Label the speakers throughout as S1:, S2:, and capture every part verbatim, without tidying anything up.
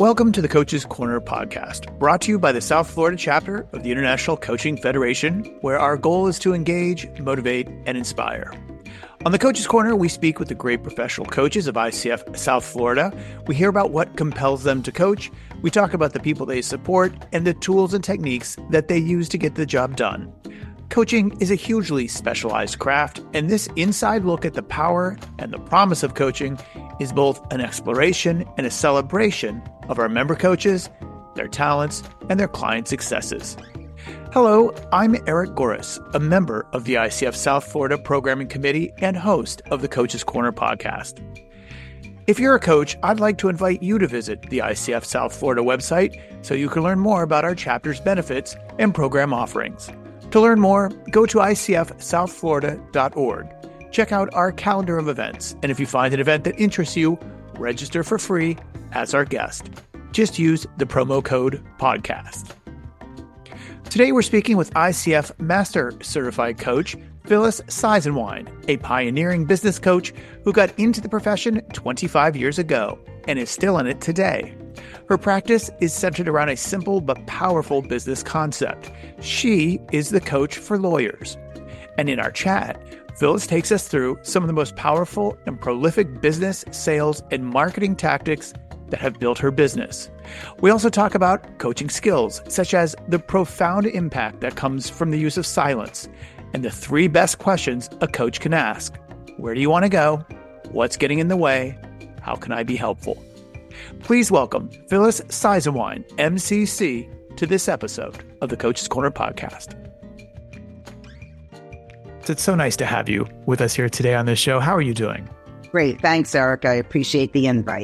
S1: Welcome to the Coach's Corner podcast, brought to you by the South Florida chapter of the International Coaching Federation, where our goal is to engage, motivate, and inspire. On the Coach's Corner, we speak with the great professional coaches of I C F South Florida. We hear about what compels them to coach. We talk about the people they support and the tools and techniques that they use to get the job done. Coaching is a hugely specialized craft, and this inside look at the power and the promise of coaching is both an exploration and a celebration of our member coaches, their talents, and their client successes. Hello, I'm Eric Goris, a member of the I C F South Florida Programming Committee and host of the Coach's Corner podcast. If you're a coach, I'd like to invite you to visit the I C F South Florida website so you can learn more about our chapter's benefits and program offerings. To learn more, go to I C F south florida dot org. Check out our calendar of events, and if you find an event that interests you, register for free as our guest. Just use the promo code podcast. Today we're speaking with I C F Master Certified Coach Phyllis Seisenwine, a pioneering business coach who got into the profession twenty-five years ago and is still in it today. Her practice is centered around a simple but powerful business concept. She is the coach for lawyers. And in our chat, Phyllis takes us through some of the most powerful and prolific business, sales, and marketing tactics that have built her business. We also talk about coaching skills, such as the profound impact that comes from the use of silence, and the three best questions a coach can ask. Where do you want to go? What's getting in the way? How can I be helpful? Please welcome Phyllis Seisenwine, M C C, to this episode of the Coach's Corner podcast. It's so nice to have you with us here today on this show. How are you doing?
S2: Great. Thanks, Eric. I appreciate the invite.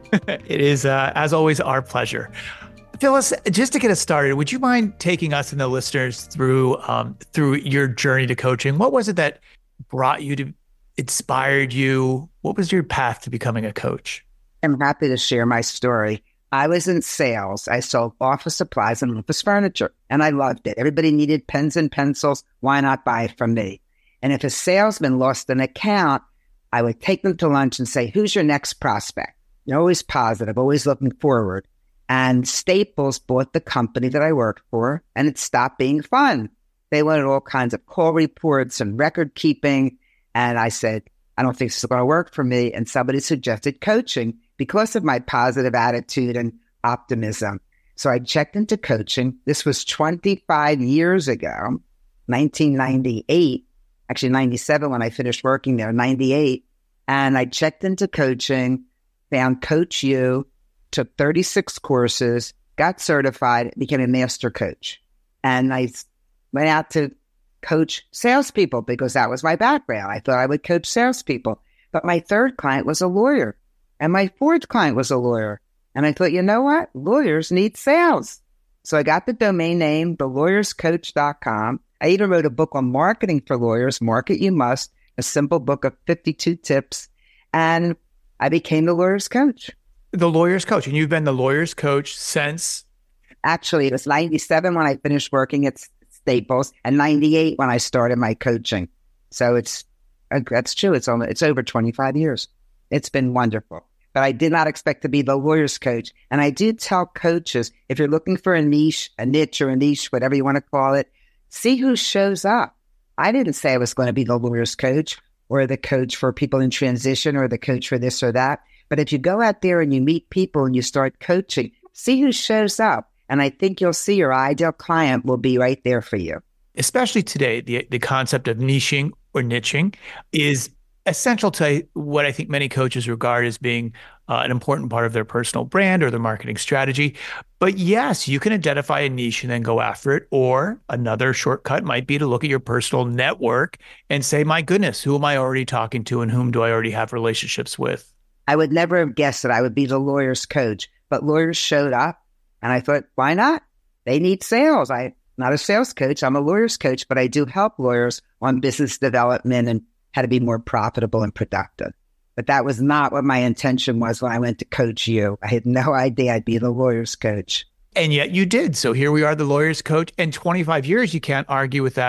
S1: It is, uh, as always, our pleasure. Phyllis, just to get us started, would you mind taking us and the listeners through um, through your journey to coaching? What was it that brought you to, inspired you? What was your path to becoming a coach?
S2: I'm happy to share my story. I was in sales. I sold office supplies and office furniture, and I loved it. Everybody needed pens and pencils. Why not buy it from me? And if a salesman lost an account, I would take them to lunch and say, who's your next prospect? You're always positive, always looking forward. And Staples bought the company that I worked for, and it stopped being fun. They wanted all kinds of call reports and record keeping. And I said, I don't think this is going to work for me. And somebody suggested coaching because of my positive attitude and optimism. So I checked into coaching. This was twenty-five years ago, nineteen ninety-eight, actually ninety-seven when I finished working there, ninety-eight. And I checked into coaching, found Coach U, took thirty-six courses, got certified, became a master coach. And I went out to coach salespeople because that was my background. I thought I would coach salespeople. But my third client was a lawyer. And my fourth client was a lawyer. And I thought, you know what? Lawyers need sales. So I got the domain name, the lawyers coach dot com. I even wrote a book on marketing for lawyers, Market You Must, a simple book of fifty-two tips. And I became the lawyer's coach.
S1: The lawyer's coach. And you've been the lawyer's coach since?
S2: Actually, it was ninety-seven when I finished working at Staples and ninety-eight when I started my coaching. So it's that's true. It's only, it's over twenty-five years. It's been wonderful. But I did not expect to be the lawyer's coach. And I do tell coaches, if you're looking for a niche, a niche or a niche, whatever you want to call it, see who shows up. I didn't say I was going to be the lawyer's coach or the coach for people in transition or the coach for this or that. But if you go out there and you meet people and you start coaching, see who shows up. And I think you'll see your ideal client will be right there for you.
S1: Especially today, the, the concept of niching or niching is essential to what I think many coaches regard as being uh, an important part of their personal brand or their marketing strategy. But yes, you can identify a niche and then go after it. Or another shortcut might be to look at your personal network and say, my goodness, who am I already talking to and whom do I already have relationships with?
S2: I would never have guessed that I would be the lawyer's coach, but lawyers showed up and I thought, why not? They need sales. I'm not a sales coach. I'm a lawyer's coach, but I do help lawyers on business development and how to be more profitable and productive. But that was not what my intention was when I went to Coach U. I had no idea I'd be the lawyer's coach.
S1: And yet you did. So here we are, the lawyer's coach. And twenty-five years, you can't argue with that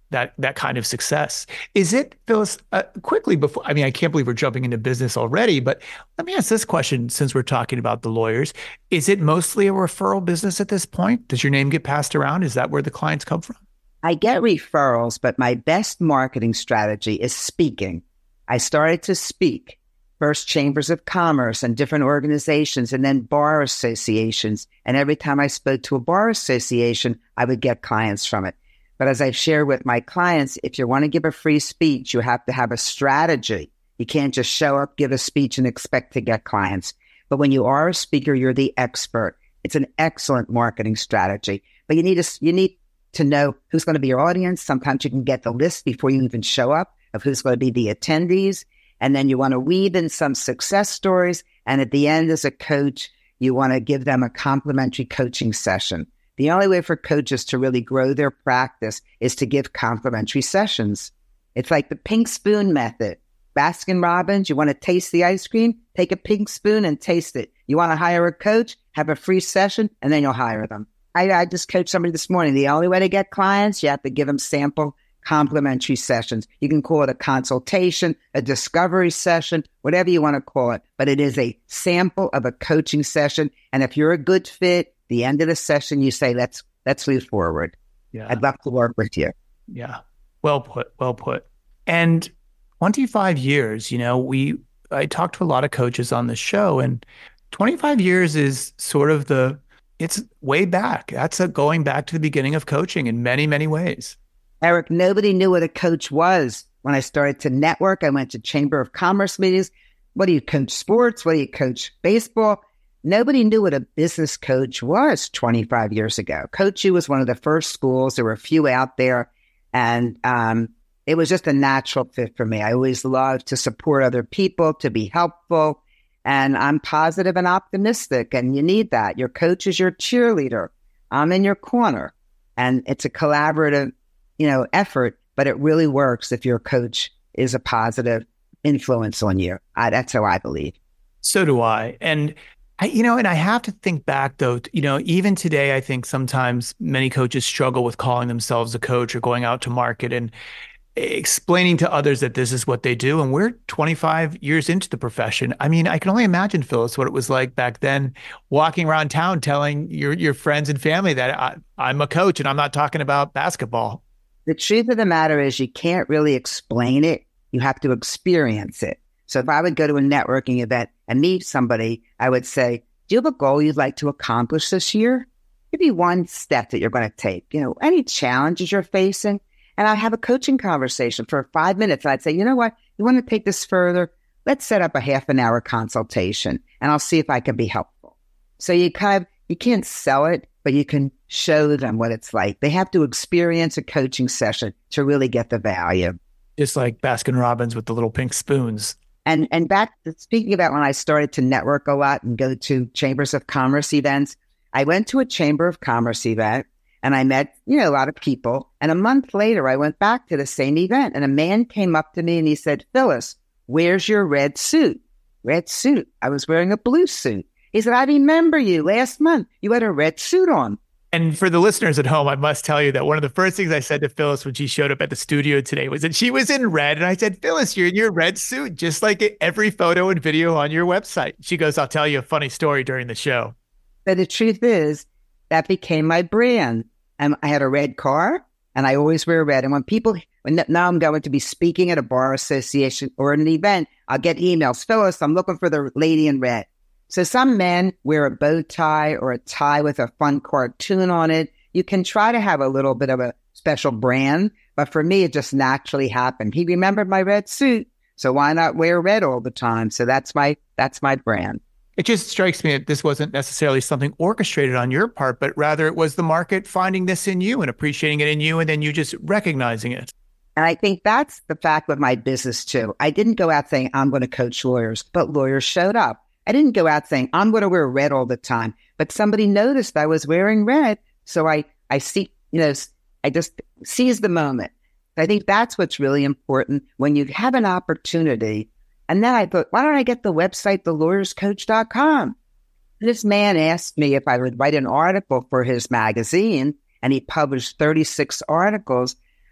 S1: that that kind of success. Is it, Phyllis, uh, quickly before, I mean, I can't believe we're jumping into business already, but let me ask this question since we're talking about the lawyers. Is it mostly a referral business at this point? Does your name get passed around? Is that where the clients come from?
S2: I get referrals, but my best marketing strategy is speaking. I started to speak, first chambers of commerce and different organizations, and then bar associations. And every time I spoke to a bar association, I would get clients from it. But as I've shared with my clients, if you want to give a free speech, you have to have a strategy. You can't just show up, give a speech, and expect to get clients. But when you are a speaker, you're the expert. It's an excellent marketing strategy. But you need to, you need to know who's going to be your audience. Sometimes you can get the list before you even show up of who's going to be the attendees. And then you want to weave in some success stories. And at the end, as a coach, you want to give them a complimentary coaching session. The only way for coaches to really grow their practice is to give complimentary sessions. It's like the pink spoon method. Baskin Robbins, you want to taste the ice cream? Take a pink spoon and taste it. You want to hire a coach? Have a free session, and then you'll hire them. I, I just coached somebody this morning. The only way to get clients, you have to give them sample complimentary sessions. You can call it a consultation, a discovery session, whatever you want to call it. But it is a sample of a coaching session. And if you're a good fit, the end of the session, you say, let's let's move forward.
S1: Yeah.
S2: I'd love to work with you.
S1: Yeah. Well put. Well put. And twenty-five years, you know, we I talked to a lot of coaches on the show, and twenty-five years is sort of the, it's way back. That's a going back to the beginning of coaching in many, many ways.
S2: Eric, nobody knew what a coach was. When I started to network, I went to Chamber of Commerce meetings. What do you coach sports? What do you coach baseball? Nobody knew what a business coach was twenty-five years ago. Coach U was one of the first schools. There were a few out there, and um, it was just a natural fit for me. I always loved to support other people, to be helpful, and I'm positive and optimistic, and you need that. Your coach is your cheerleader. I'm in your corner, and it's a collaborative, you know, effort, but it really works if your coach is a positive influence on you. I, that's how I believe.
S1: So do I. And I, you know, and I have to think back though, you know, even today, I think sometimes many coaches struggle with calling themselves a coach or going out to market and explaining to others that this is what they do. And we're twenty-five years into the profession. I mean, I can only imagine, Phyllis, what it was like back then, walking around town telling your your friends and family that I, I'm a coach and I'm not talking about basketball.
S2: The truth of the matter is you can't really explain it. You have to experience it. So if I would go to a networking event and meet somebody, I would say, do you have a goal you'd like to accomplish this year? Give me one step that you're going to take. You know, any challenges you're facing? And I'd have a coaching conversation for five minutes. And I'd say, you know what? You want to take this further? Let's set up a half an hour consultation and I'll see if I can be helpful. So you kind of, you can't sell it, but you can show them what it's like. They have to experience a coaching session to really get the value.
S1: Just like Baskin Robbins with the little pink spoons.
S2: And and back, speaking about when I started to network a lot and go to Chambers of Commerce events, I went to a Chamber of Commerce event and I met, you know, a lot of people. And a month later, I went back to the same event and a man came up to me and he said, Phyllis, where's your red suit? Red suit. I was wearing a blue suit. He said, I remember you last month. You had a red suit on.
S1: And for the listeners at home, I must tell you that one of the first things I said to Phyllis when she showed up at the studio today was that she was in red. And I said, Phyllis, you're in your red suit, just like every photo and video on your website. She goes, I'll tell you a funny story during the show.
S2: But the truth is, that became my brand. And I had a red car and I always wear red. And when people, when now I'm going to be speaking at a bar association or an event, I'll get emails. Phyllis, I'm looking for the lady in red. So some men wear a bow tie or a tie with a fun cartoon on it. You can try to have a little bit of a special brand, but for me, it just naturally happened. He remembered my red suit, so why not wear red all the time? So that's my that's my brand.
S1: It just strikes me that this wasn't necessarily something orchestrated on your part, but rather it was the market finding this in you and appreciating it in you, and then you just recognizing it.
S2: And I think that's the fact with my business too. I didn't go out saying, I'm going to coach lawyers, but lawyers showed up. I didn't go out saying, I'm going to wear red all the time, but somebody noticed I was wearing red. So I, I see, you know, I just seized the moment. I think that's what's really important when you have an opportunity. And then I thought, why don't I get the website, the lawyers coach dot com? This man asked me if I would write an article for his magazine, and he published thirty-six articles.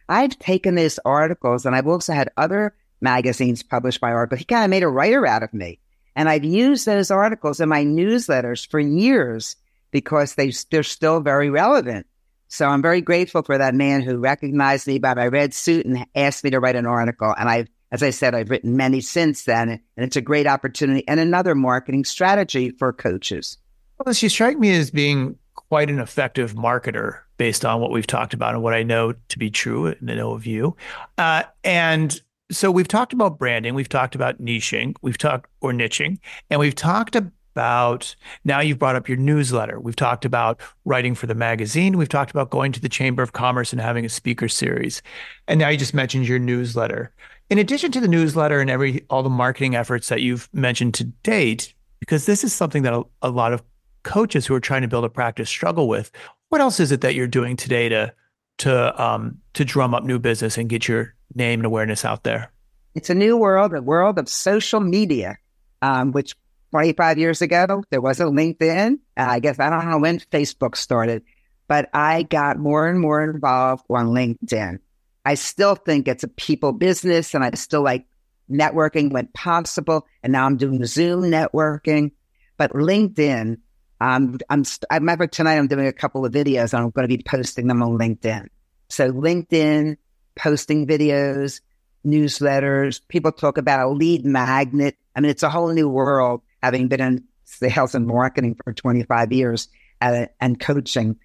S2: I've taken those articles, and I've also had other magazines publish my articles. He kind of made a writer out of me. And I've used those articles in my newsletters for years because they, they're still very relevant. So I'm very grateful for that man who recognized me by my red suit and asked me to write an article. And I've, as I said, I've written many since then. And it's a great opportunity and another marketing strategy for coaches.
S1: Well, she strike me as being quite an effective marketer based on what we've talked about and what I know to be true and I know of you. Uh, and so we've talked about branding, we've talked about niching, we've talked or niching, and we've talked about, now you've brought up your newsletter. We've talked about writing for the magazine. We've talked about going to the Chamber of Commerce and having a speaker series. And now you just mentioned your newsletter. In addition to the newsletter and every all the marketing efforts that you've mentioned to date, because this is something that a, a lot of coaches who are trying to build a practice struggle with, what else is it that you're doing today to to um, to drum up new business and get your name and awareness out there?
S2: It's a new world, a world of social media, um, which twenty-five years ago, there wasn't LinkedIn. I guess I don't know when Facebook started, but I got more and more involved on LinkedIn. I still think it's a people business, and I still like networking when possible. And now I'm doing Zoom networking. But LinkedIn, um, I'm, I remember tonight I'm doing a couple of videos, and I'm going to be posting them on LinkedIn. So LinkedIn, posting videos, newsletters. People talk about a lead magnet. I mean, it's a whole new world, having been in sales and marketing for twenty-five years uh, and coaching.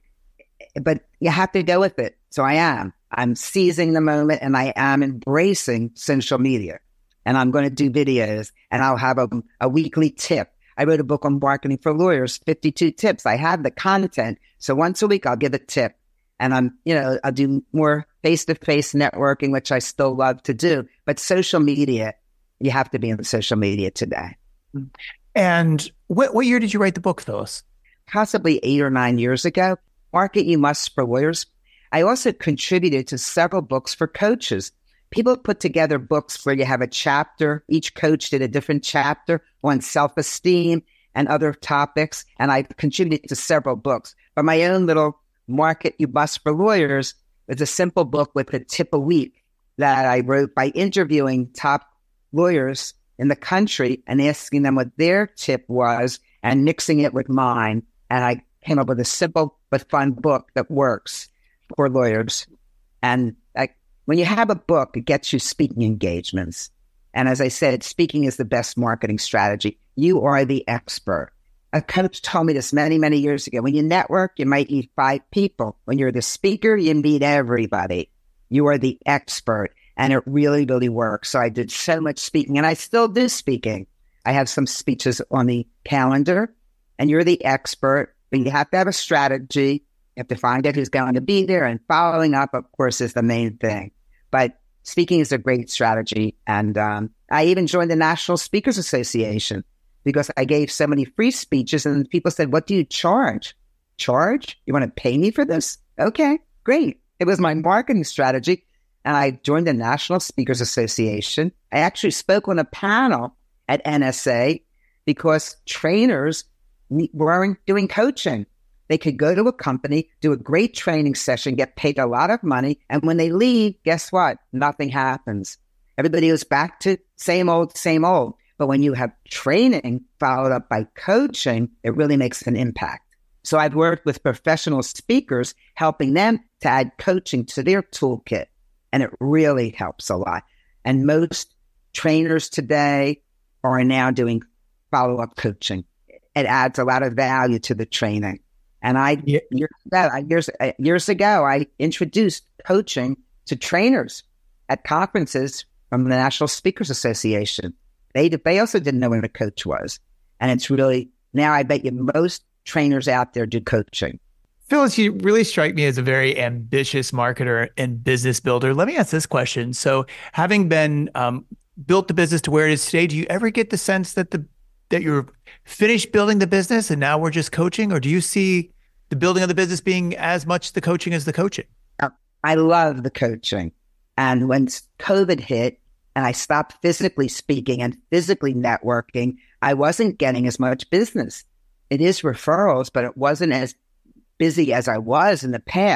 S2: But you have to go with it. So I am. I'm seizing the moment, and I am embracing social media. And I'm going to do videos, and I'll have a, a weekly tip. I wrote a book on marketing for lawyers, fifty-two tips. I have the content. So once a week, I'll give a tip. And I'm, you know, I'll do more face-to-face networking, which I still love to do. But social media, you have to be on social media today.
S1: And what, what year did you write the book, Phyllis?
S2: Possibly eight or nine years ago. Market You Must for Lawyers. I also contributed to several books for coaches. People put together books where you have a chapter. Each coach did a different chapter on self-esteem and other topics. And I contributed to several books. But my own little Market You Must for Lawyers is a simple book with a tip a week that I wrote by interviewing top lawyers in the country and asking them what their tip was and mixing it with mine. And I came up with a simple but fun book that works for lawyers. And I, when you have a book, it gets you speaking engagements. And as I said, speaking is the best marketing strategy. You are the expert. A coach told me this many, many years ago. When you network, you might meet five people. When you're the speaker, you meet everybody. You are the expert. And it really, really works. So I did so much speaking, and I still do speaking. I have some speeches on the calendar, and you're the expert. But you have to have a strategy. You have to find out who's going to be there, and following up, of course, is the main thing. But speaking is a great strategy. And um, I even joined the National Speakers Association because I gave so many free speeches, and people said, what do you charge? Charge? You want to pay me for this? Okay, great. It was my marketing strategy. And I joined the National Speakers Association. I actually spoke on a panel at N S A because trainers weren't doing coaching. They could go to a company, do a great training session, get paid a lot of money, and when they leave, guess what? Nothing happens. Everybody goes back to same old, same old. But when you have training followed up by coaching, it really makes an impact. So I've worked with professional speakers, helping them to add coaching to their toolkit. And it really helps a lot. And most trainers today are now doing follow-up coaching. It adds a lot of value to the training. And I, yeah. years, ago, years, years ago, I introduced coaching to trainers at conferences from the National Speakers Association. They, they also didn't know what a coach was. And it's really, now I bet you most trainers out there do coaching.
S1: Phyllis, you really strike me as a very ambitious marketer and business builder. Let me ask this question. So having been um, built the business to where it is today, do you ever get the sense that the that you're finished building the business and now we're just coaching? Or do you see the building of the business being as much the coaching as the coaching?
S2: I love the coaching. And when COVID hit and I stopped physically speaking and physically networking, I wasn't getting as much business. It is referrals, but it wasn't as busy as I was in the past.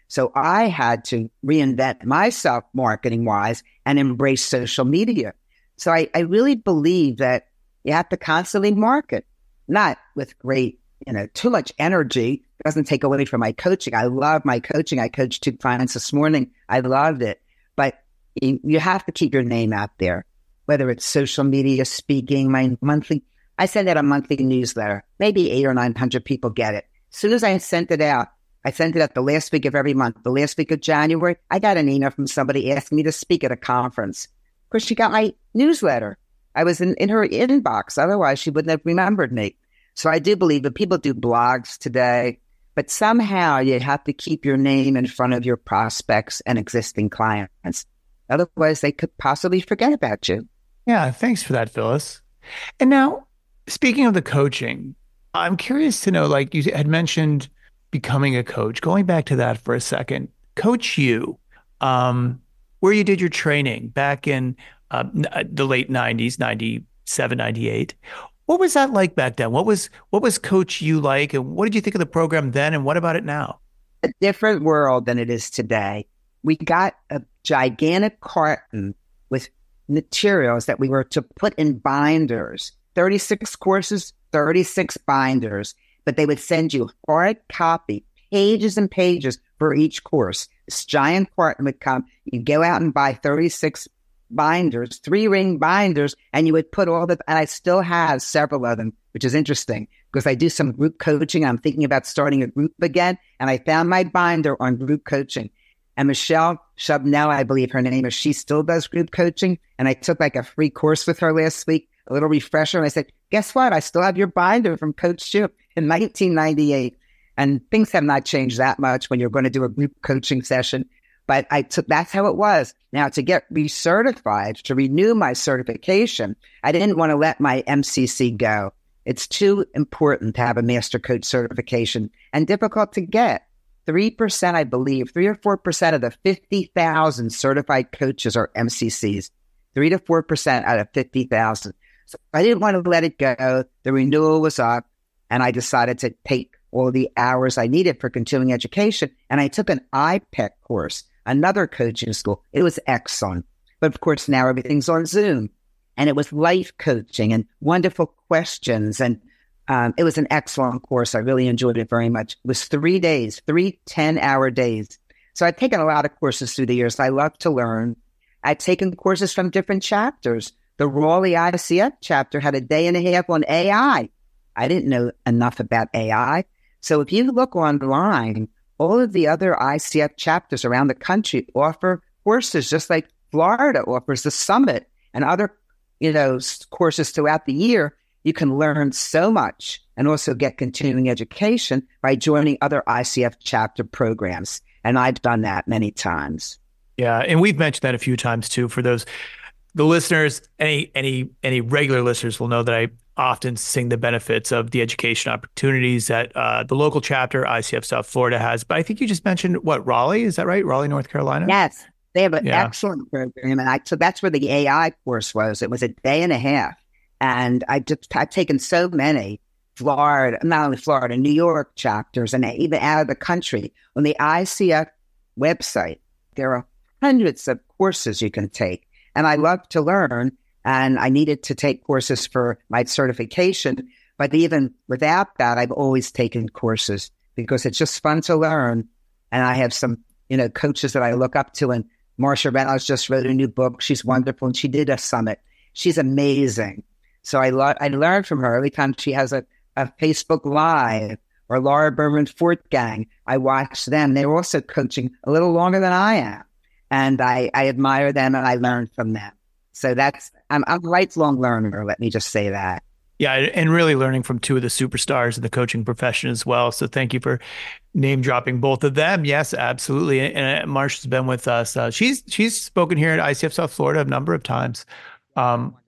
S2: So I had to reinvent myself marketing wise and embrace social media. So I, I really believe that you have to constantly market, not with great, you know, too much energy. It doesn't take away from my coaching. I love my coaching. I coached two clients this morning. I loved it. But you, you have to keep your name out there, whether it's social media, speaking, my monthly, I send out a monthly newsletter. Maybe eight or nine hundred people get it. As soon as I sent it out, I sent it out the last week of every month. The last week of January, I got an email from somebody asking me to speak at a conference. Of course, she got my newsletter. I was in, in her inbox. Otherwise, she wouldn't have remembered me. So I do believe that people do blogs today, but somehow you have to keep your name in front of your prospects and existing clients. Otherwise, they could possibly forget about you.
S1: Yeah, thanks for that, Phyllis. And now, speaking of the coaching, I'm curious to know, like you had mentioned becoming a coach, going back to that for a second, Coach U, um, where you did your training back in uh, the late nineties, ninety-seven, ninety-eight. What was that like back then? What was what was Coach U like? And what did you think of the program then? And what about it now?
S2: A different world than it is today. We got a gigantic carton with materials that we were to put in binders, thirty-six courses, thirty-six binders, but they would send you hard copy, pages and pages for each course. This giant carton would come. You go out and buy thirty-six binders, three ring binders, and you would put all the, and I still have several of them, which is interesting because I do some group coaching. I'm thinking about starting a group again, and I found my binder on group coaching. And Michelle Chubnell, I believe her name is, she still does group coaching. And I took like a free course with her last week, a little refresher. And I said, guess what? I still have your binder from Coach U in nineteen ninety-eight. And things have not changed that much when you're going to do a group coaching session. But I took, that's how it was. Now, to get recertified, to renew my certification, I didn't want to let my M C C go. It's too important to have a master coach certification and difficult to get. three percent, I believe, three or four percent of the fifty thousand certified coaches are M C Cs, three to four percent out of fifty thousand. So I didn't want to let it go. The renewal was up, and I decided to take all the hours I needed for continuing education. And I took an I P E C course, another coaching school. It was excellent. But of course, now everything's on Zoom. And it was life coaching and wonderful questions. And um, it was an excellent course. I really enjoyed it very much. It was three days, three ten-hour days. So I'd taken a lot of courses through the years. I love to learn. I'd taken courses from different chapters. The Raleigh I C F chapter had a day and a half on A I. I didn't know enough about A I. So if you look online, all of the other I C F chapters around the country offer courses, just like Florida offers the Summit and other, you know, courses throughout the year. You can learn so much and also get continuing education by joining other I C F chapter programs. And I've done that many times.
S1: Yeah. And we've mentioned that a few times too. For those, the listeners, any, any, any regular listeners will know that I often sing the benefits of the education opportunities that uh, the local chapter, I C F South Florida, has. But I think you just mentioned, what, Raleigh? Is that right? Raleigh, North Carolina?
S2: Yes. They have an
S1: yeah.
S2: excellent program. And I, so that's where the A I course was. It was a day and a half. And I just, I've taken so many Florida, not only Florida, New York chapters, and even out of the country. On the I C F website, there are hundreds of courses you can take. And I love to learn. And I needed to take courses for my certification. But even without that, I've always taken courses because it's just fun to learn. And I have some, you know, coaches that I look up to. And Marsha Reynolds just wrote a new book. She's wonderful. And she did a summit. She's amazing. So I, lo- I learned from her every time she has a, a Facebook Live, or Laura Berman Fortgang. I watch them. They're also coaching a little longer than I am. And I, I admire them and I learn from them. So that's, I'm, I'm a lifelong learner. Let me just say that.
S1: Yeah. And really learning from two of the superstars of the coaching profession as well. So thank you for name dropping both of them. Yes, absolutely. And Marsha's been with us. Uh, she's, she's spoken here at I C F South Florida a number of times. Um,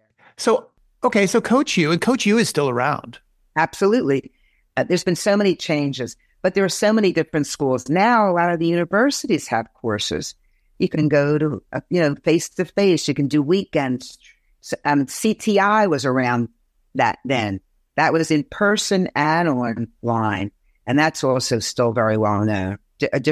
S1: so, okay. So Coach U, and Coach U is still around.
S2: Absolutely. Uh, there's been so many changes, but there are so many different schools. Now, a lot of the universities have courses. You can go to, uh, you know, face-to-face. You can do weekends. Um, C T I was around that then. That was in person and online. And that's also still very well known. D- a different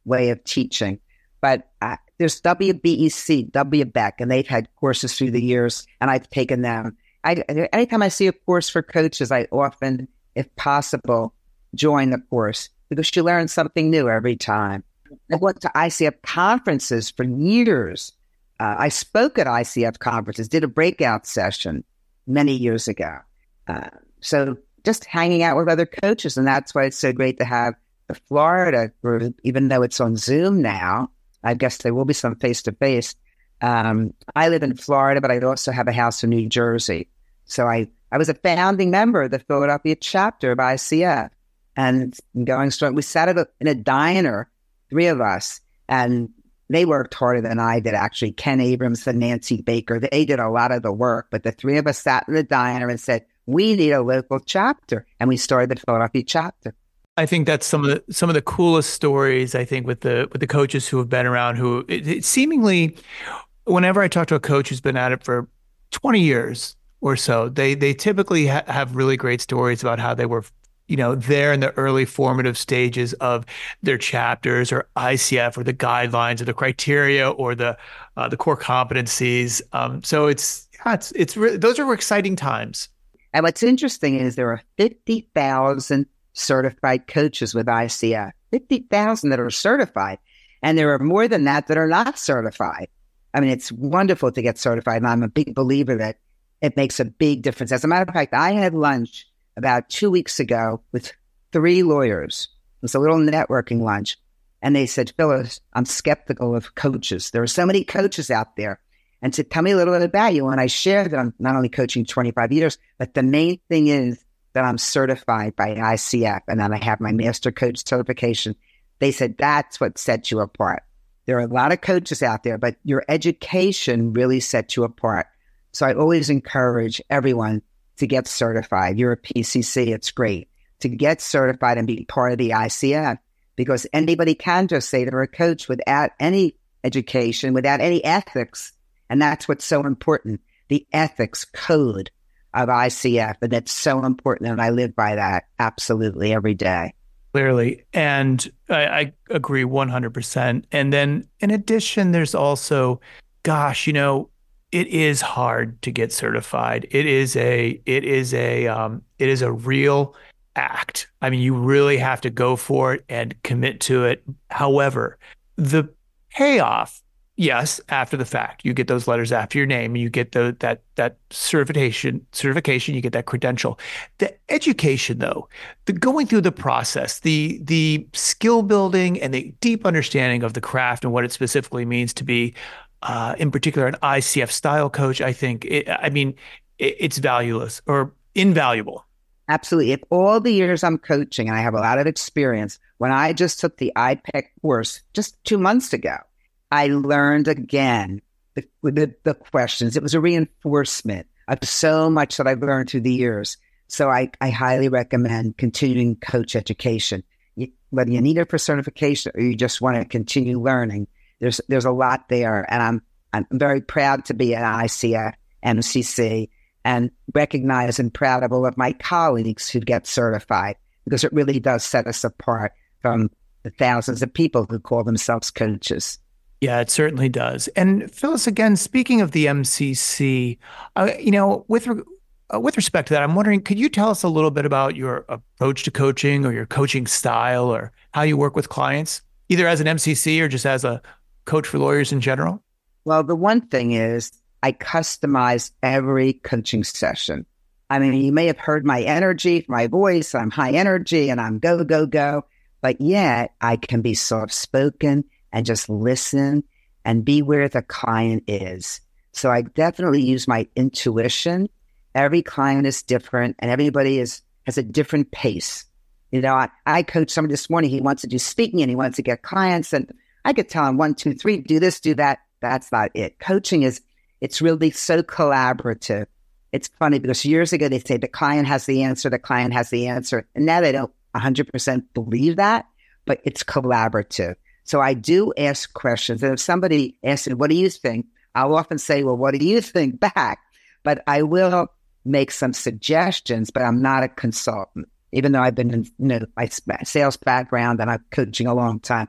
S2: way of teaching. But uh, there's W B E C, W B E C, and they've had courses through the years, and I've taken them. I, anytime I see a course for coaches, I often, if possible, join the course because you learn something new every time. I went to I C F conferences for years. Uh, I spoke at I C F conferences, did a breakout session many years ago. Uh, so just hanging out with other coaches, and that's why it's so great to have the Florida group, even though it's on Zoom now. I guess there will be some face-to-face. Um, I live in Florida, but I also have a house in New Jersey. So I, I was a founding member of the Philadelphia chapter of I C F. And going strong, we sat at a, in a diner, three of us, and they worked harder than I did, actually. Ken Abrams and Nancy Baker, they did a lot of the work. But the three of us sat in the diner and said, we need a local chapter. And we started the Philadelphia chapter.
S1: I think that's some of the some of the coolest stories, I think, with the with the coaches who have been around, who it, it seemingly, whenever I talk to a coach who's been at it for twenty years or so, they they typically ha- have really great stories about how they were, you know, there in the early formative stages of their chapters or I C F or the guidelines or the criteria or the uh, the core competencies. Um, so it's yeah, it's it's re- those are exciting times.
S2: And what's interesting is there are fifty thousand certified coaches with I C F, fifty thousand that are certified. And there are more than that that are not certified. I mean, it's wonderful to get certified. And I'm a big believer that it makes a big difference. As a matter of fact, I had lunch about two weeks ago with three lawyers. It was a little networking lunch. And they said, Phyllis, I'm skeptical of coaches. There are so many coaches out there. And said, tell me a little bit about you. And I shared that I'm not only coaching twenty-five years, but the main thing is that I'm certified by I C F, and then I have my master coach certification. They said, that's what sets you apart. There are a lot of coaches out there, but your education really sets you apart. So I always encourage everyone to get certified. You're a P C C, it's great. To get certified and be part of the I C F, because anybody can just say they're a coach without any education, without any ethics. And that's what's so important, the ethics code of I C F. And that's so important. And I live by that absolutely every day.
S1: Clearly. And I, I agree one hundred percent. And then in addition, there's also, gosh, you know, it is hard to get certified. It is a, it is a, um, it is a real act. I mean, you really have to go for it and commit to it. However, the payoff, yes, after the fact, you get those letters after your name, you get the that that certification, certification, you get that credential. The education, though, the going through the process, the the skill building and the deep understanding of the craft and what it specifically means to be, uh, in particular, an I C F style coach, I think, it, I mean, it, it's valueless or invaluable.
S2: Absolutely. If all the years I'm coaching, and I have a lot of experience, when I just took the I P E C course just two months ago, I learned again the, the, the questions. It was a reinforcement of so much that I've learned through the years. So I, I highly recommend continuing coach education. You, whether you need it for certification or you just want to continue learning, there's there's a lot there. And I'm I'm very proud to be an I C F M C C and recognize and proud of all of my colleagues who get certified, because it really does set us apart from the thousands of people who call themselves coaches.
S1: Yeah, it certainly does. And Phyllis, again, speaking of the M C C, uh, you know, with re- uh, with respect to that, I'm wondering, could you tell us a little bit about your approach to coaching or your coaching style or how you work with clients, either as an M C C or just as a coach for lawyers in general?
S2: Well, the one thing is I customize every coaching session. I mean, you may have heard my energy, my voice, I'm high energy and I'm go, go, go, but yet I can be soft-spoken and just listen and be where the client is. So I definitely use my intuition. Every client is different and everybody is has a different pace. You know, I, I coached somebody this morning, he wants to do speaking and he wants to get clients, and I could tell him one, two, three, do this, do that. That's not it. Coaching is, it's really so collaborative. It's funny because years ago they say the client has the answer, the client has the answer. And now they don't one hundred percent believe that, but it's collaborative. So I do ask questions. And if somebody asks me, what do you think? I'll often say, well, what do you think back? But I will make some suggestions, but I'm not a consultant, even though I've been in, you know, my sales background and I'm coaching a long time.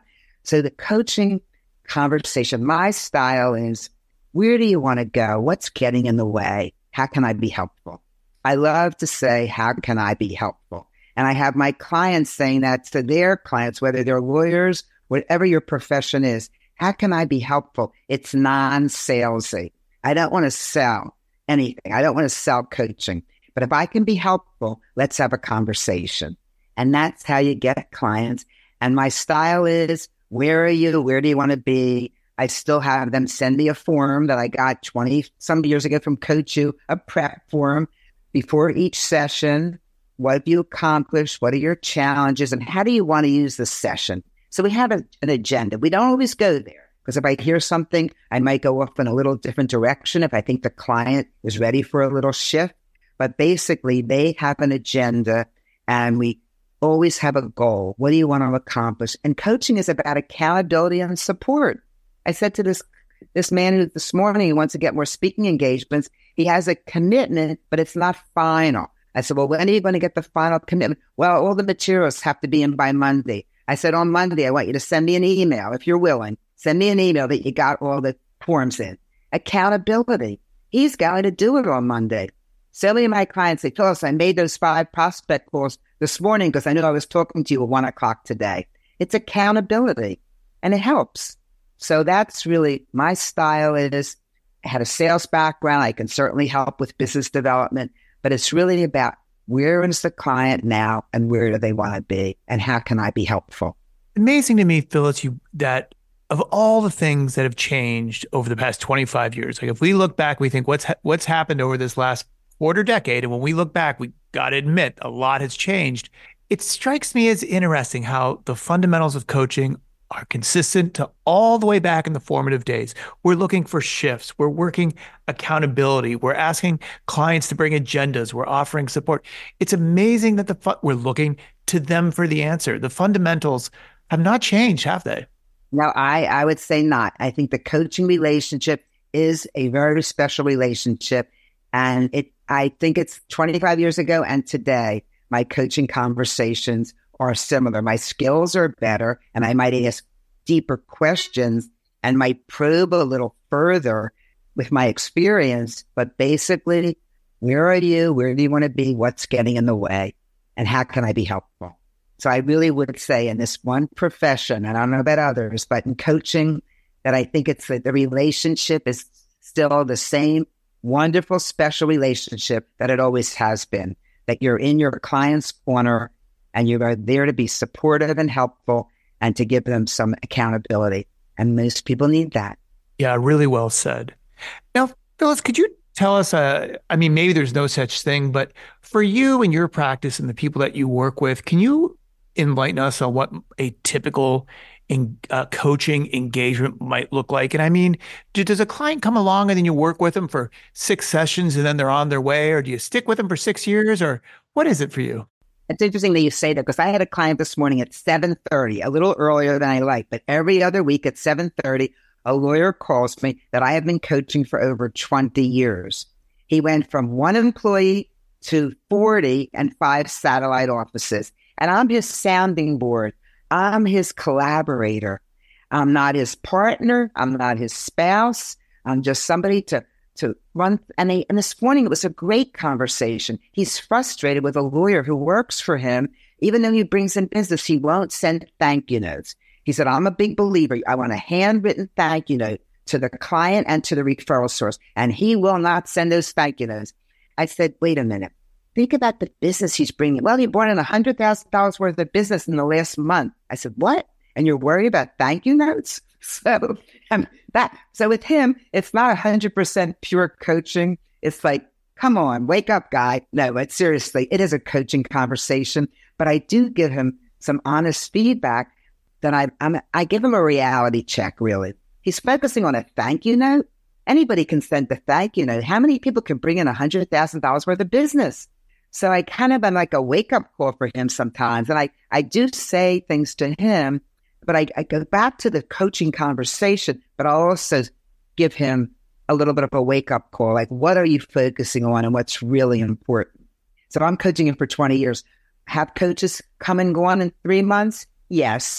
S2: So the coaching conversation, my style is, where do you want to go? What's getting in the way? How can I be helpful? I love to say, how can I be helpful? And I have my clients saying that to their clients, whether they're lawyers, whatever your profession is. How can I be helpful? It's non-salesy. I don't want to sell anything. I don't want to sell coaching. But if I can be helpful, let's have a conversation. And that's how you get clients. And my style is, where are you? Where do you want to be? I still have them send me a form that I got twenty some years ago from Coach U, a prep form before each session. What have you accomplished? What are your challenges? And how do you want to use the session? So we have a, an agenda. We don't always go there, because if I hear something, I might go off in a little different direction if I think the client is ready for a little shift. But basically, they have an agenda, and we always have a goal. What do you want to accomplish? And coaching is about accountability and support. I said to this this man who this morning he wants to get more speaking engagements. He has a commitment, but it's not final. I said, well, when are you going to get the final commitment? Well, all the materials have to be in by Monday. I said, on Monday, I want you to send me an email, if you're willing. Send me an email that you got all the forms in. Accountability. He's going to do it on Monday. So many of my clients say, Phyllis, I made those five prospect calls this morning because I knew I was talking to you at one o'clock today. It's accountability, and it helps. So that's really my style. Is I had a sales background. I can certainly help with business development, but it's really about, where is the client now and where do they want to be and how can I be helpful?
S1: Amazing to me, Phyllis, you, that of all the things that have changed over the past twenty-five years, like if we look back, we think what's ha- what's happened over this last quarter decade. And when we look back, we got to admit a lot has changed. It strikes me as interesting how the fundamentals of coaching are consistent to all the way back in the formative days. We're looking for shifts. We're working accountability. We're asking clients to bring agendas. We're offering support. It's amazing that the fu- we're looking to them for the answer. The fundamentals have not changed, have they?
S2: No, I, I would say not. I think the coaching relationship is a very special relationship. And it, I think it's twenty-five years ago and today, my coaching conversations are similar. My skills are better, and I might ask deeper questions and might probe a little further with my experience. But basically, where are you? Where do you want to be? What's getting in the way? And how can I be helpful? So I really would say in this one profession, and I don't know about others, but in coaching, that I think it's that the relationship is still the same wonderful, special relationship that it always has been, that you're in your client's corner and you are there to be supportive and helpful and to give them some accountability. And most people need that.
S1: Yeah, really well said. Now, Phyllis, could you tell us, uh, I mean, maybe there's no such thing, but for you and your practice and the people that you work with, can you enlighten us on what a typical in, uh, coaching engagement might look like? And I mean, do, does a client come along and then you work with them for six sessions and then they're on their way? Or do you stick with them for six years? Or what is it for you?
S2: It's interesting that you say that, because I had a client this morning at seven thirty, a little earlier than I like, but every other week at seven thirty, a lawyer calls me that I have been coaching for over twenty years. He went from one employee to forty and five satellite offices. And I'm his sounding board. I'm his collaborator. I'm not his partner. I'm not his spouse. I'm just somebody to, to run. And, they, and this morning, it was a great conversation. He's frustrated with a lawyer who works for him. Even though he brings in business, he won't send thank you notes. He said, I'm a big believer. I want a handwritten thank you note to the client and to the referral source. And he will not send those thank you notes. I said, wait a minute. Think about the business he's bringing. Well, he brought in one hundred thousand dollars worth of business in the last month. I said, what? And you're worried about thank you notes? So um, that. So with him, it's not one hundred percent pure coaching. It's like, come on, wake up, guy. No, but seriously, it is a coaching conversation. But I do give him some honest feedback that I I'm, I give him a reality check, really. He's focusing on a thank you note. Anybody can send a thank you note. How many people can bring in one hundred thousand dollars worth of business? So I kind of am like a wake-up call for him sometimes. And I, I do say things to him, but I, I go back to the coaching conversation, but I'll also give him a little bit of a wake-up call. Like, what are you focusing on and what's really important? So I'm coaching him for twenty years. Have coaches come and go on in three months? Yes.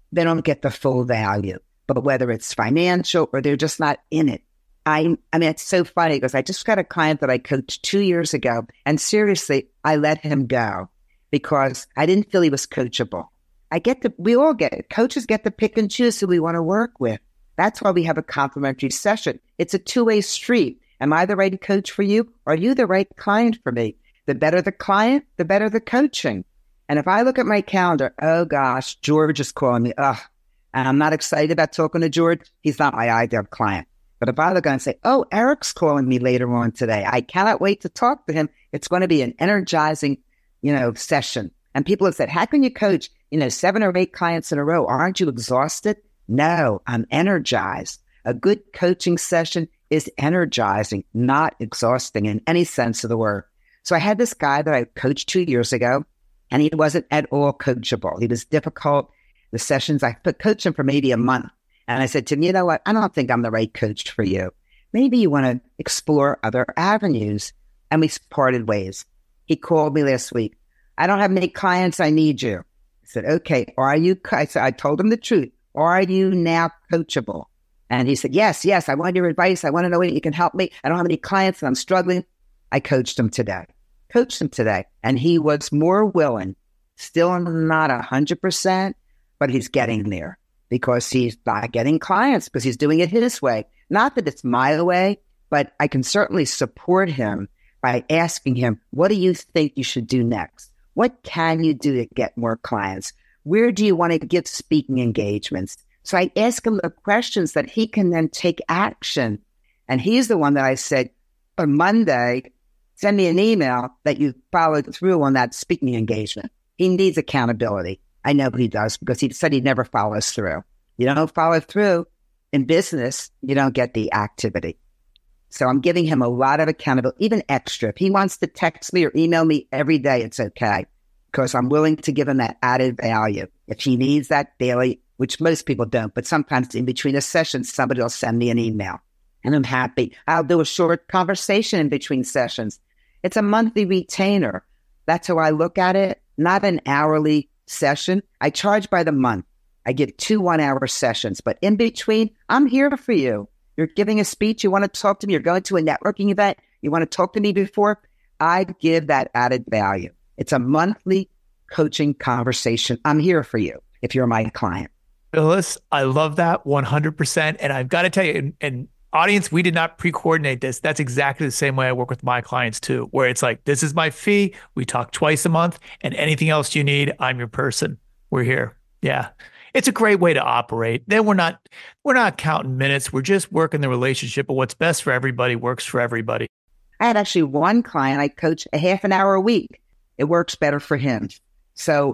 S2: they don't get the full value. But whether it's financial or they're just not in it. I, I mean, it's so funny because I just got a client that I coached two years ago, and seriously, I let him go because I didn't feel he was coachable. I get to, we all get it. Coaches get to pick and choose who we want to work with. That's why we have a complimentary session. It's a two-way street. Am I the right coach for you? Or are you the right client for me? The better the client, the better the coaching. And if I look at my calendar, oh gosh, George is calling me. Ugh, and I'm not excited about talking to George. He's not my ideal client. But if I look and say, oh, Eric's calling me later on today, I cannot wait to talk to him. It's going to be an energizing, you know, session. And people have said, how can you coach, you know, seven or eight clients in a row? Aren't you exhausted? No, I'm energized. A good coaching session is energizing, not exhausting in any sense of the word. So I had this guy that I coached two years ago, and he wasn't at all coachable. He was difficult. The sessions, I coached him for maybe a month. And I said to him, you know what? I don't think I'm the right coach for you. Maybe you want to explore other avenues. And we parted ways. He called me last week. I don't have many clients. I need you. I said, okay, are you, I said, I told him the truth. Are you now coachable? And he said, yes, yes, I want your advice. I want to know if you can help me. I don't have any clients and I'm struggling. I coached him today. Coached him today. And he was more willing, still not one hundred percent, but he's getting there because he's not getting clients because he's doing it his way. Not that it's my way, but I can certainly support him by asking him, what do you think you should do next? What can you do to get more clients? Where do you want to give speaking engagements? So I ask him the questions that he can then take action. And he's the one that I said, on Monday, send me an email that you followed through on that speaking engagement. He needs accountability. I know he does because he said he never follows through. You don't follow through in business, you don't get the activity. So I'm giving him a lot of accountability, even extra. If he wants to text me or email me every day, it's okay because I'm willing to give him that added value. If he needs that daily, which most people don't, but sometimes in between a session, somebody will send me an email and I'm happy. I'll do a short conversation in between sessions. It's a monthly retainer. That's how I look at it, not an hourly session. I charge by the month. I give two one-hour sessions, but in between, I'm here for you. You're giving a speech, you want to talk to me, you're going to a networking event, you want to talk to me before, I give that added value. It's a monthly coaching conversation. I'm here for you if you're my client.
S1: Phyllis, I love that one hundred percent. And I've got to tell you, and, and audience, we did not pre-coordinate this. That's exactly the same way I work with my clients too, where it's like, this is my fee. We talk twice a month and anything else you need, I'm your person. We're here. Yeah. It's a great way to operate. Then we're not, we're not counting minutes. We're just working the relationship, but what's best for everybody works for everybody.
S2: I had actually one client, I coach a half an hour a week. It works better for him. So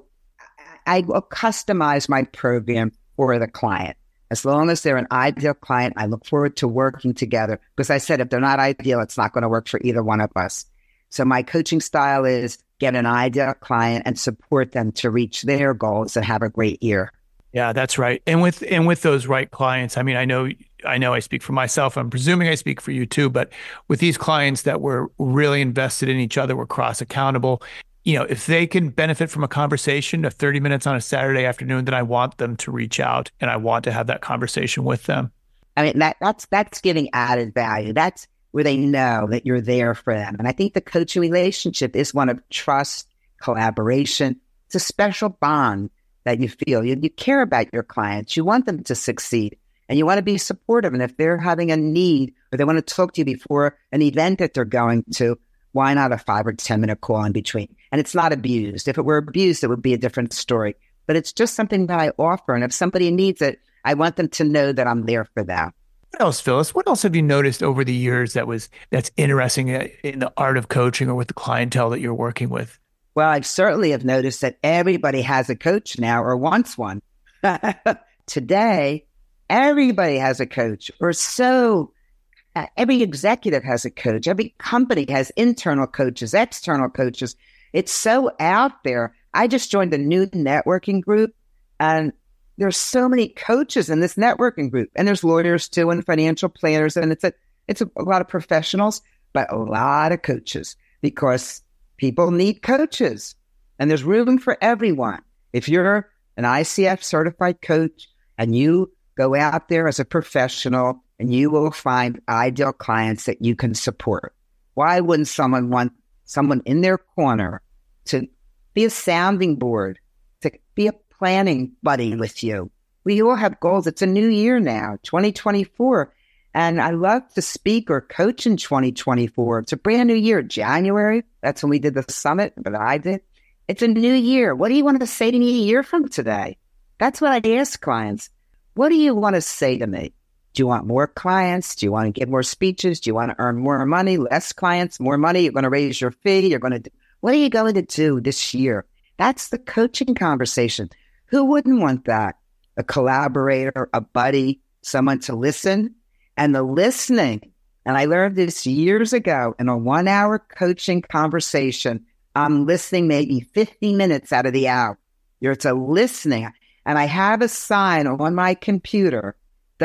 S2: I will customize my program for the client. As long as they're an ideal client, I look forward to working together. Because I said, if they're not ideal, it's not going to work for either one of us. So my coaching style is get an ideal client and support them to reach their goals and have a great year.
S1: Yeah, that's right. And with and with those right clients, I mean, I know I know I speak for myself. I'm presuming I speak for you too. But with these clients that we're really invested in each other, we're cross accountable. You know, if they can benefit from a conversation of thirty minutes on a Saturday afternoon, then I want them to reach out and I want to have that conversation with them.
S2: I mean, that that's that's giving added value. That's where they know that you're there for them. And I think the coaching relationship is one of trust, collaboration. It's a special bond that you feel. You, you care about your clients. You want them to succeed and you want to be supportive. And if they're having a need or they want to talk to you before an event that they're going to, why not a five or ten minute call in between? And it's not abused. If it were abused, it would be a different story. But it's just something that I offer. And if somebody needs it, I want them to know that I'm there for them.
S1: What else, Phyllis? What else have you noticed over the years that was that's interesting in the art of coaching or with the clientele that you're working with?
S2: Well, I certainly have noticed that everybody has a coach now or wants one. Today, everybody has a coach or so. Uh, every executive has a coach. Every company has internal coaches, external coaches. It's so out there. I just joined a new networking group and there's so many coaches in this networking group. And there's lawyers too and financial planners. And it's a, it's a, a lot of professionals, but a lot of coaches because people need coaches and there's room for everyone. If you're an I C F certified coach, and you go out there as a professional and you will find ideal clients that you can support. Why wouldn't someone want someone in their corner to be a sounding board, to be a planning buddy with you? We all have goals. It's a new year now, twenty twenty-four. And I love to speak or coach in twenty twenty-four. It's a brand new year. January, that's when we did the summit, but I did. It's a new year. What do you want to say to me a year from today? That's what I ask clients. What do you want to say to me? Do you want more clients? Do you want to give more speeches? Do you want to earn more money, less clients, more money? You're going to raise your fee. You're going to do, what are you going to do this year? That's the coaching conversation. Who wouldn't want that? A collaborator, a buddy, someone to listen. And the listening, and I learned this years ago in a one-hour coaching conversation, I'm listening maybe fifty minutes out of the hour. You're to listening. And I have a sign on my computer,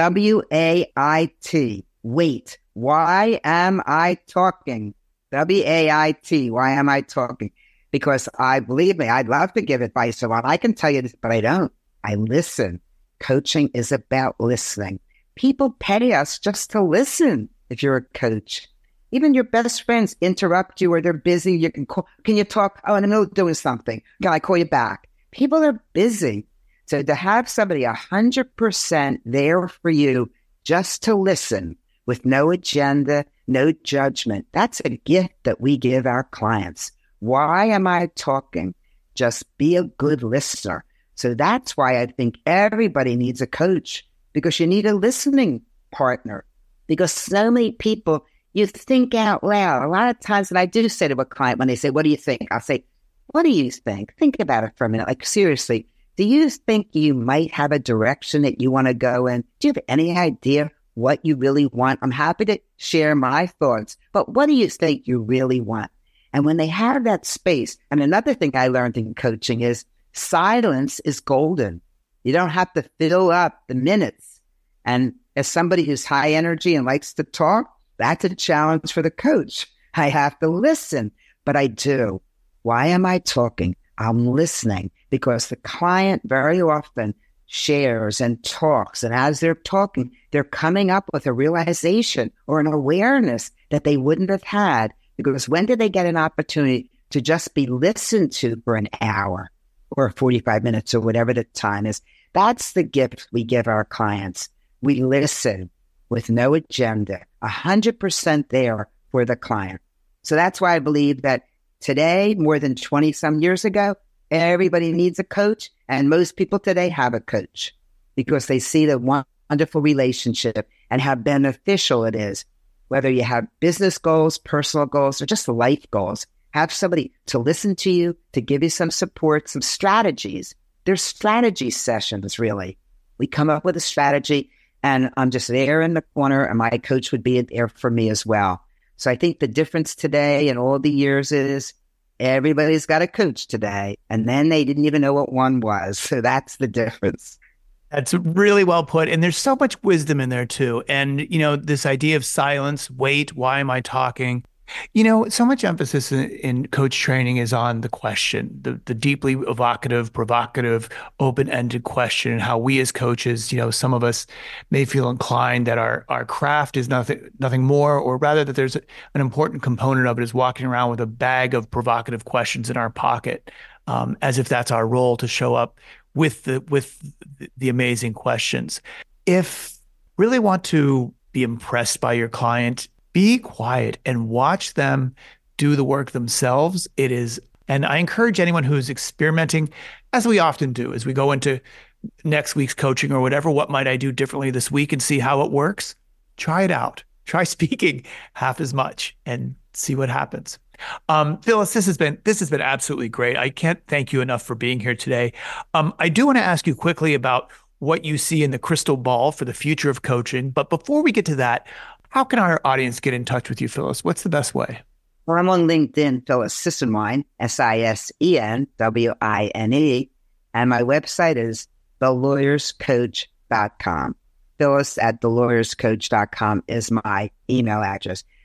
S2: W A I T, wait, why am I talking? W A I T, why am I talking? Because I, believe me, I'd love to give advice a lot. I can tell you this, but I don't. I listen. Coaching is about listening. People pay us just to listen if you're a coach. Even your best friends interrupt you or they're busy. You can call, can you talk? Oh, in the middle of doing something. Can I call you back? People are busy. So to have somebody one hundred percent there for you just to listen with no agenda, no judgment, that's a gift that we give our clients. Why am I talking? Just be a good listener. So that's why I think everybody needs a coach, because you need a listening partner. Because so many people, you think out loud. A lot of times, and I do say to a client when they say, what do you think? I'll say, what do you think? Think about it for a minute. Like, seriously, do you think you might have a direction that you want to go in? Do you have any idea what you really want? I'm happy to share my thoughts, but what do you think you really want? And when they have that space, and another thing I learned in coaching is silence is golden. You don't have to fill up the minutes. And as somebody who's high energy and likes to talk, that's a challenge for the coach. I have to listen, but I do. Why am I talking? I'm listening, because the client very often shares and talks. And as they're talking, they're coming up with a realization or an awareness that they wouldn't have had. Because when did they get an opportunity to just be listened to for an hour or forty-five minutes or whatever the time is? That's the gift we give our clients. We listen with no agenda, one hundred percent there for the client. So that's why I believe that today, more than twenty some years ago, everybody needs a coach. And most people today have a coach because they see the wonderful relationship and how beneficial it is. Whether you have business goals, personal goals, or just life goals, have somebody to listen to you, to give you some support, some strategies. There's strategy sessions, really. We come up with a strategy, and I'm just there in the corner, and my coach would be there for me as well. So I think the difference today in all the years is everybody's got a coach today, and then they didn't even know what one was. So that's the difference.
S1: That's really well put. And there's so much wisdom in there too. And, you know, this idea of silence, wait, why am I talking? You know, so much emphasis in, in coach training is on the question, the, the deeply evocative, provocative, open-ended question, and how we as coaches, you know, some of us may feel inclined that our, our craft is nothing, nothing more, or rather that there's an important component of it is walking around with a bag of provocative questions in our pocket, um, as if that's our role to show up with the with the amazing questions. If really want to be impressed by your client, be quiet and watch them do the work themselves. It is, and I encourage anyone who's experimenting, as we often do, as we go into next week's coaching or whatever, what might I do differently this week and see how it works? Try it out. Try speaking half as much and see what happens. Um, Phyllis, this has been this has been absolutely great. I can't thank you enough for being here today. Um, I do want to ask you quickly about what you see in the crystal ball for the future of coaching. But before we get to that, how can our audience get in touch with you, Phyllis? What's the best way?
S2: Well, I'm on LinkedIn, Phyllis Sissenwine, S I S E N W I N E, and my website is the lawyers coach dot com. Phyllis at the lawyers coach dot com is my email address.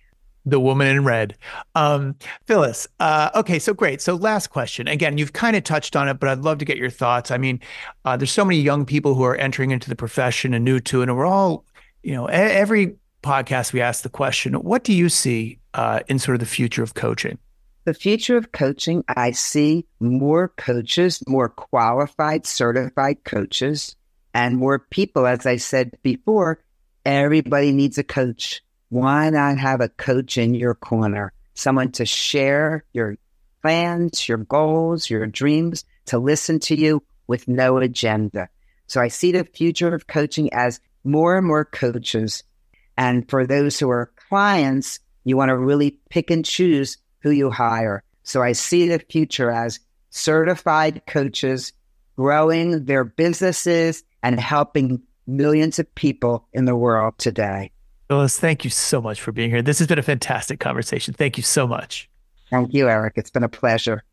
S1: The woman in red. Um, Phyllis, uh, okay, so great. So last question. Again, you've kind of touched on it, but I'd love to get your thoughts. I mean, uh, there's so many young people who are entering into the profession and new to it, and we're all, you know, every podcast we ask the question, what do you see uh, in sort of the future of coaching?
S2: The future of coaching, I see more coaches, more qualified, certified coaches, and more people. As I said before, everybody needs a coach. Why not have a coach in your corner? Someone to share your plans, your goals, your dreams, to listen to you with no agenda. So I see the future of coaching as more and more coaches. And for those who are clients, you want to really pick and choose who you hire. So I see the future as certified coaches growing their businesses and helping millions of people in the world today.
S1: Phyllis, thank you so much for being here. This has been a fantastic conversation. Thank you so much.
S2: Thank you, Eric. It's been a pleasure.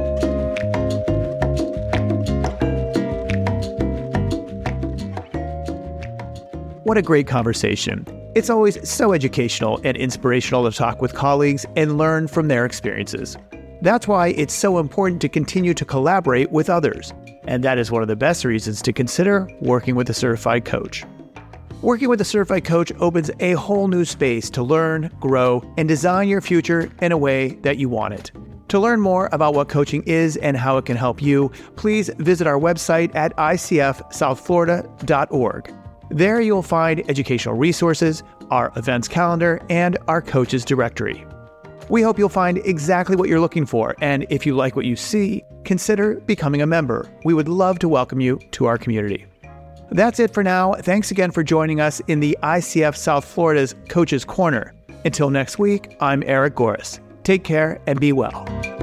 S1: What a great conversation. It's always so educational and inspirational to talk with colleagues and learn from their experiences. That's why it's so important to continue to collaborate with others. And that is one of the best reasons to consider working with a certified coach. Working with a certified coach opens a whole new space to learn, grow, and design your future in a way that you want it. To learn more about what coaching is and how it can help you, please visit our website at I C F south florida dot org. There you'll find educational resources, our events calendar, and our coaches directory. We hope you'll find exactly what you're looking for, and if you like what you see, consider becoming a member. We would love to welcome you to our community. That's it for now. Thanks again for joining us in the I C F South Florida's Coach's Corner. Until next week, I'm Eric Goris. Take care and be well.